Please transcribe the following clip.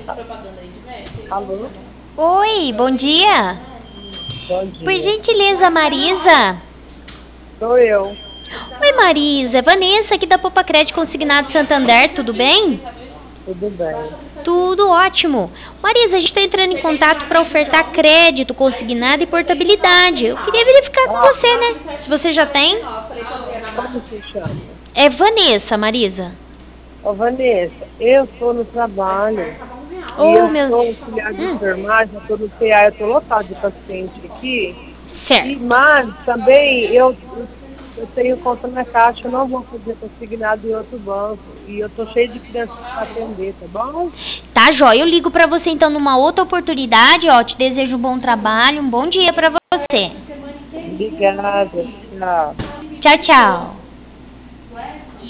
Alô? Oi, bom dia. Bom Por dia. gentileza, Marisa. Sou eu. Oi, Marisa. Vanessa aqui da Poupa Crédito Consignado Santander, tudo bem? Tudo bem? Tudo ótimo. Marisa, a gente está entrando em contato para ofertar crédito, consignado e portabilidade. Eu queria verificar com Ah, você, né? Se você já tem. como se chama? É Vanessa, Marisa. Ô, Vanessa, eu estou no trabalho e Oh, eu meu. sou auxiliar de enfermagem, eu estou no CA, eu estou lotado de paciente aqui. Certo. Mas também eu tenho conta na caixa, eu não vou fazer consignado em outro banco. E eu estou cheio de crianças para atender, tá bom? Tá, jóia. Eu ligo para você então numa outra oportunidade. Ó, te desejo um bom trabalho, um bom dia para você. Obrigada. Tchau. Tchau, tchau.